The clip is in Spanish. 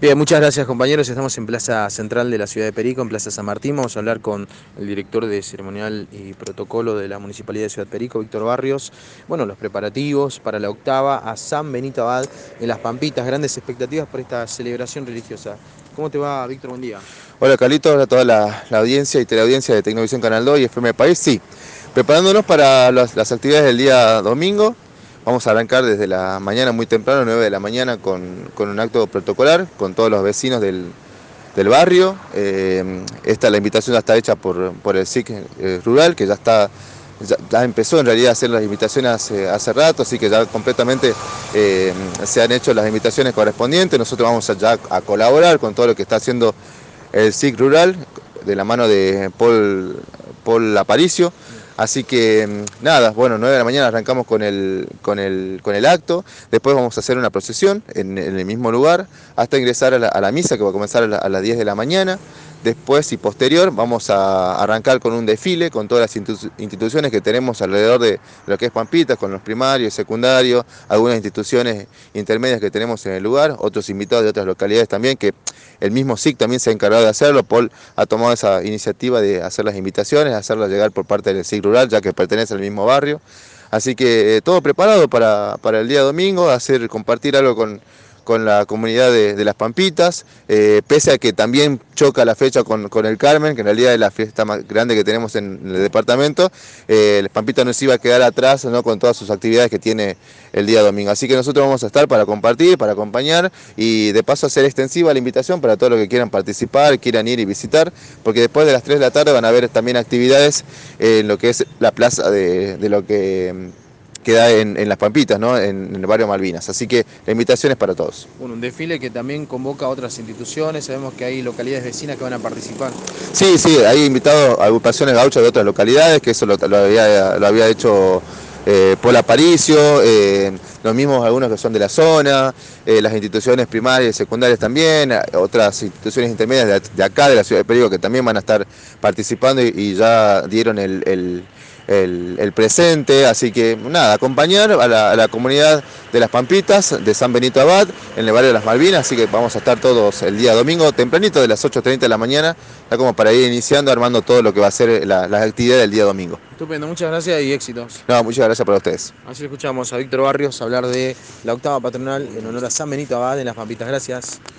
Bien, muchas gracias compañeros. Estamos en Plaza Central de la ciudad de Perico, en Plaza San Martín. Vamos a hablar con el director de Ceremonial y Protocolo de la Municipalidad de Ciudad Perico, Víctor Barrios. Bueno, los preparativos para la octava a San Benito Abad en Las Pampitas. Grandes expectativas por esta celebración religiosa. ¿Cómo te va, Víctor? Buen día. Hola Carlitos, hola a toda la audiencia y teleaudiencia de Tecnovisión Canal 2 y FM País. Sí, preparándonos para las actividades del día domingo. Vamos a arrancar desde la mañana muy temprano, 9 de la mañana, con un acto protocolar con todos los vecinos del barrio. La invitación ya está hecha por el SIC rural, que ya empezó en realidad a hacer las invitaciones hace rato, así que ya completamente se han hecho las invitaciones correspondientes. Nosotros vamos ya a colaborar con todo lo que está haciendo el SIC rural, de la mano de Paul Aparicio. Así que nada, bueno, 9 de la mañana arrancamos con el acto, después vamos a hacer una procesión en el mismo lugar hasta ingresar a la misa, que va a comenzar a las 10 de la mañana. Después y posterior vamos a arrancar con un desfile con todas las instituciones que tenemos alrededor de lo que es Pampitas, con los primarios, secundarios, algunas instituciones intermedias que tenemos en el lugar, otros invitados de otras localidades también, que el mismo SIC también se ha encargado de hacerlo. Paul ha tomado esa iniciativa de hacer las invitaciones, hacerlas llegar por parte del SIC rural, ya que pertenece al mismo barrio. Así que todo preparado para el día domingo, compartir algo con la comunidad de Las Pampitas, pese a que también choca la fecha con el Carmen, que en realidad es la fiesta más grande que tenemos en el departamento. Las Pampitas no se iba a quedar atrás, ¿no?, con todas sus actividades que tiene el día domingo. Así que nosotros vamos a estar para compartir, para acompañar y de paso hacer extensiva la invitación para todos los que quieran participar, quieran ir y visitar, porque después de las 3 de la tarde van a haber también actividades en lo que es la plaza de lo que queda en Las Pampitas, ¿no?, en el barrio Malvinas. Así que la invitación es para todos. Bueno, un desfile que también convoca a otras instituciones. Sabemos que hay localidades vecinas que van a participar. Sí, hay invitado a agrupaciones gauchas de otras localidades, que eso lo había hecho Paul Aparicio, los mismos algunos que son de la zona, las instituciones primarias y secundarias también, otras instituciones intermedias de acá, de la ciudad de Perico, que también van a estar participando y ya dieron el presente. Así que nada, acompañar a la comunidad de Las Pampitas, de San Benito Abad, en el barrio de Las Malvinas. Así que vamos a estar todos el día domingo tempranito, de las 8:30 de la mañana, ya como para ir iniciando, armando todo lo que va a ser las actividades del día domingo. Estupendo, muchas gracias y éxitos. No, muchas gracias para ustedes. Así escuchamos a Víctor Barrios hablar de la octava patronal en honor a San Benito Abad en Las Pampitas. Gracias.